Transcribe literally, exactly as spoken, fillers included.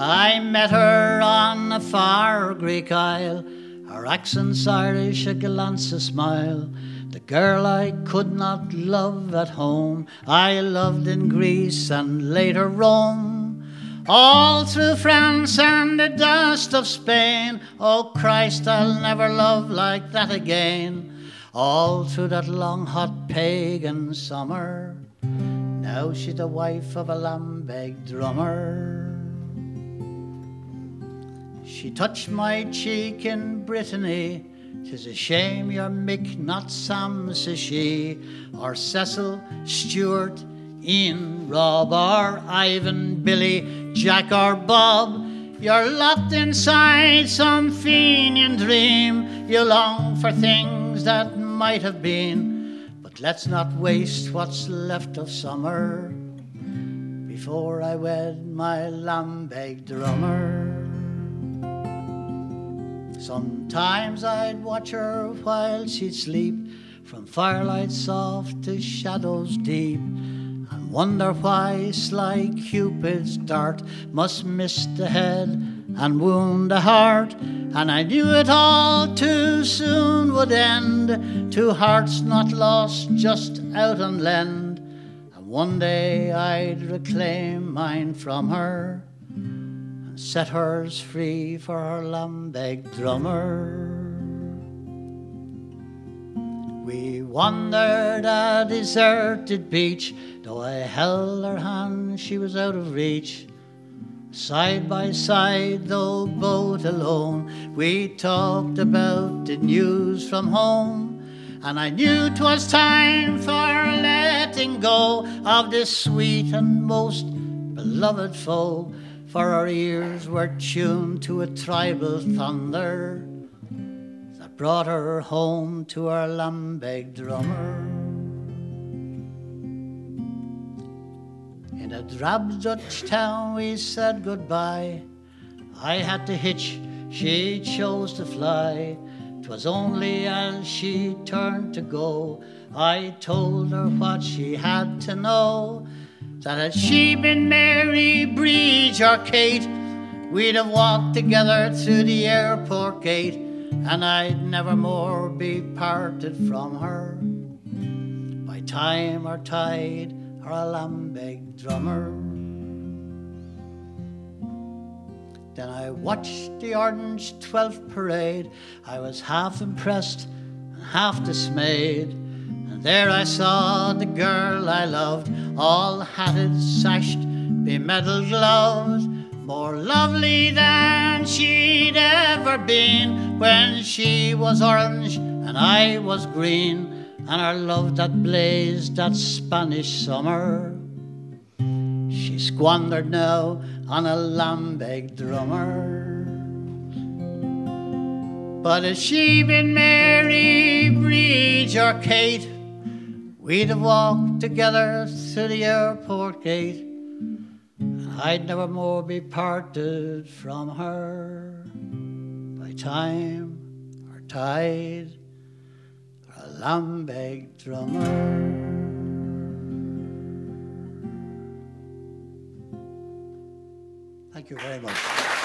I met her on a far Greek isle, her accent's Irish, a glance, a smile. The girl I could not love at home, I loved in Greece and later Rome. All through France and the dust of Spain, oh Christ, I'll never love like that again. All through that long hot pagan summer, now she's the wife of a Lambeg drummer. She touched my cheek in Brittany, 'tis a shame you're Mick, not Sam, says she, or Cecil, Stuart, Ian, Rob, or Ivan, Billy, Jack or Bob. You're locked inside some Fenian dream, you long for things that might have been, but let's not waste what's left of summer before I wed my Lambeg drummer. Sometimes I'd watch her while she'd sleep, from firelight soft to shadows deep, and wonder why sly Cupid's dart must miss the head and wound the heart. And I knew it all too soon would end, two hearts not lost, just out on lend. And one day I'd reclaim mine from her, set hers free for her Lambeg drummer. We wandered a deserted beach, though I held her hand she was out of reach. Side by side, though both alone, we talked about the news from home. And I knew 'twas time for letting go of this sweet and most beloved foe, for our ears were tuned to a tribal thunder that brought her home to our Lambeg drummer. In a drab Dutch town we said goodbye. I had to hitch, she chose to fly. 'Twas only as she turned to go I told her what she had to know, that had she been Mary, Bridge or Kate, we'd have walked together through the airport gate, and I'd never more be parted from her by time or tide or a Lambeg drummer. Then I watched the Orange Twelfth Parade. I was half impressed and half dismayed. There I saw the girl I loved, all hatted, sashed, be-medalled, gloved, more lovely than she'd ever been when she was orange and I was green, and our love that blazed that Spanish summer, she squandered now on a Lambeg drummer. But had she been Mary, Bridge or Kate, we'd have walked together through the airport gate, and I'd never more be parted from her by time or tide or a Lambeg drummer. Thank you very much.